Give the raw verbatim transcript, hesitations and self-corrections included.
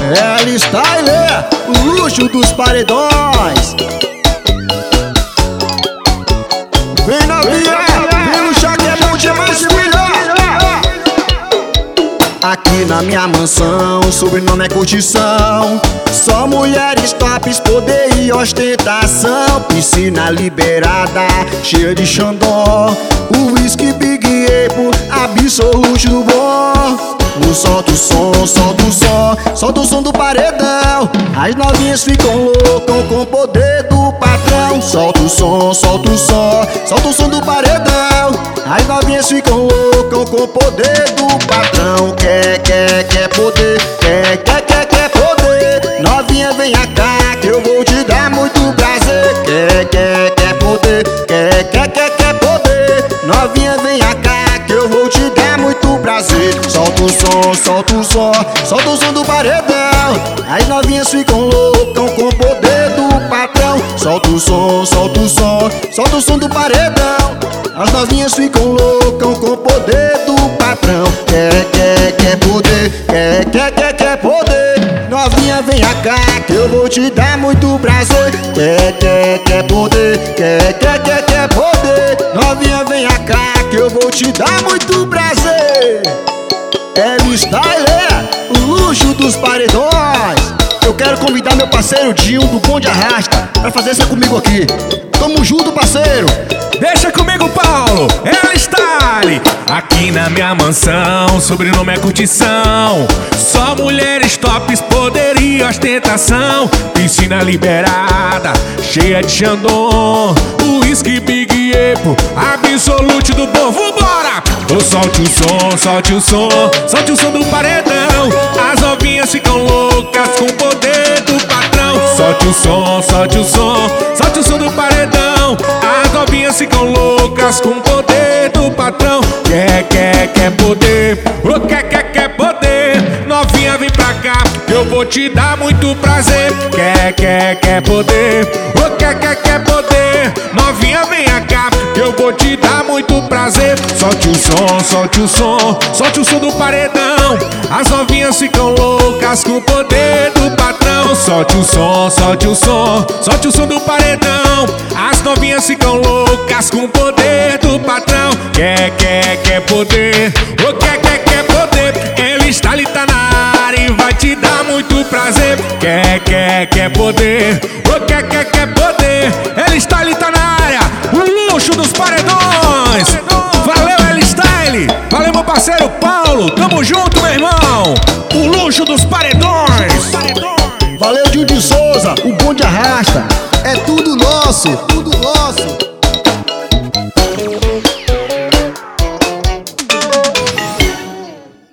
L-Style, o luxo dos paredões. Vem novinha, vem luxar que é bom demais, filha. Aqui na minha mansão, sobrenome é curtição. Só mulheres tops, poder e ostentação. Piscina liberada, cheia de xandó. O whisky Big Apple, absolute do bom. No solta o som, solta o som, solta o som do paredão. As novinhas ficam loucas com o poder do patrão. Solta o som, solta o som, solta o som do paredão. As novinhas ficam loucas com o poder do patrão. Quer, quer, quer poder, quer, quer, quer, quer poder. Novinha vem cá que eu vou te dar muito prazer. Quer, quer, quer poder, quer, quer, quer, quer poder. Novinha vem cá que eu vou te dar muito prazer. Solta o som, solta o som, solta o som do paredão. As novinhas ficam loucas com o poder do patrão. Solta o som, solta o som, solta o som do paredão. As novinhas ficam loucas com o poder do patrão. Quer, quer, quer poder, quer, quer, quer, quer poder. Novinha vem cá que eu vou te dar muito prazer. Quer, quer, quer poder, quer, quer, quer, quer poder. Novinha vem cá que eu vou te dar muito prazer. L-Style, o luxo dos paredões. Eu quero convidar meu parceiro Dinho do Bonde Arrasta pra fazer isso comigo aqui. Tamo junto, parceiro. Deixa comigo, Paulo, L-Style. Aqui na minha mansão, sobrenome é curtição. Só mulheres tops, poder e ostentação. Piscina liberada, cheia de xandão. O whisky Big Apple, absolute do bom. Vambora! Oh, solte o som, solte o som, solte o som do paredão. As novinhas ficam loucas com o poder do patrão. Solte o som, solte o som, solte o som do paredão. As novinhas ficam loucas com o poder do patrão. Quer, quer, quer poder, oh, quer, quer, quer poder. Novinha vem pra cá, que eu vou te dar muito prazer. Quer, quer, quer poder, oh, quer, quer, quer poder. Novinha vem cá, que eu vou te dar muito prazer. Solte o som, solte o som, solte o som do paredão. As novinhas ficam loucas com o poder do patrão. Solte o som, solte o som, solte o som do paredão. As novinhas ficam loucas com o poder do patrão. Quer, quer, quer poder, oh, quer, quer, quer poder. L-Style tá na área e vai te dar muito prazer. Quer, quer, quer poder, oh, quer, quer, quer poder. L-Style tá na área, o luxo dos paredões. Valeu, L-Style, valeu, meu parceiro Paulo. Tamo junto, meu irmão. O luxo dos paredões. Valeu, Dinho de Souza, o Bonde Arrasta. É tudo nosso, tudo nosso.